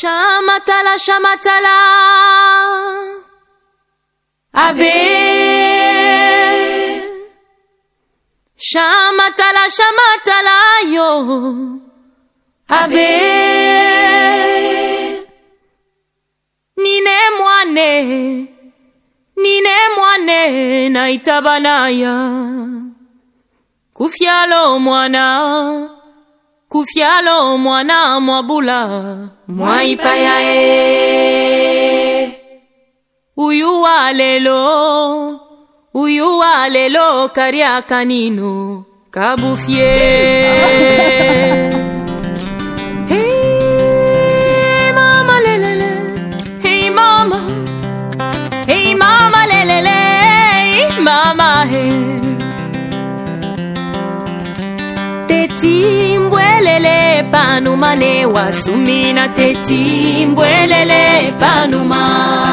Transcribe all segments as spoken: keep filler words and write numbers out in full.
Shamatala, shamatala, abe. Shamatala, shamatala, yo, abe. Nine mwane, nine mwane na itabanaya. Kufialo mwana, kufialo mwana mwabula, mwaipaya e. Uyu wa lelo, uyu wa lelo karia kanino, kabufye. Hey mama lelele, hey mama, hey mama lelele, hey mama hey. Teti mbwelele panuma ne wasumina, teti mbwelele panuma.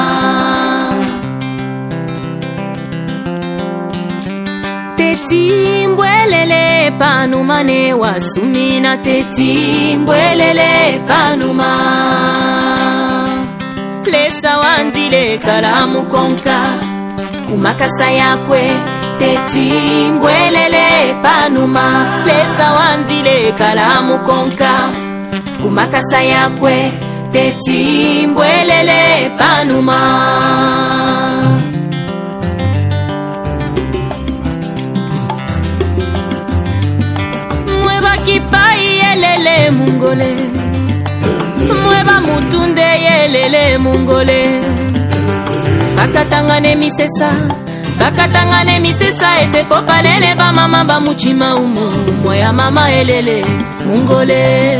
Teti mbwelele panuma ne wasumina, teti mbwelele panuma. Lesa wandile kalamu konka kumakasa yakwe, teti mbwelele panuma. Lesa wandile kalamu konka kumakasa yakwe, teti mbwelele panuma. Mweba kipai yelele mungole, mweba mutunde yelele mungole. Bakatangane misesa, bakatangane misesa ete popalele ba mama ba muchima umo, moya mama elele mungole.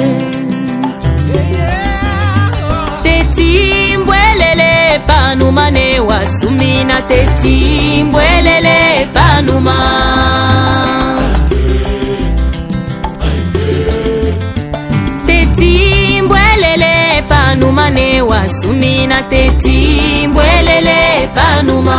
Teti mbwelele panuma ne wasumina, teti mbwelele panuma. Teti mbwelele panuma ne wasumina, teti mbwelele panuma.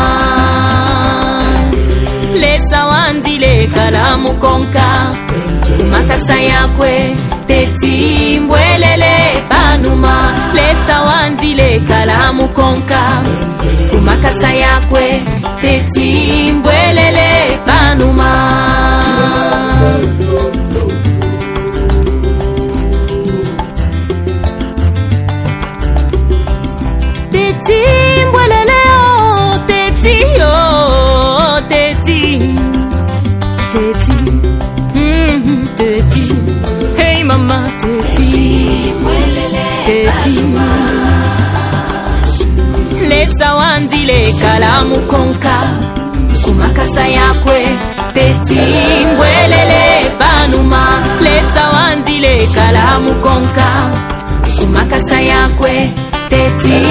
Lesa wandile kalamu konka kumakasa yakwe, teti mbwelele panuma. Lesa wandile kalamu konka kumakasa yakwe, teti mbwelele panuma. Teti mbwelele oh, teti oh, teti, teti, mm, teti, hey mama teti, teti. Lesa wandile kalamu konka kumakasa yakwe, teti mbwelele panuma. Lesa wandile kalamu konka kumakasa yakwe, teti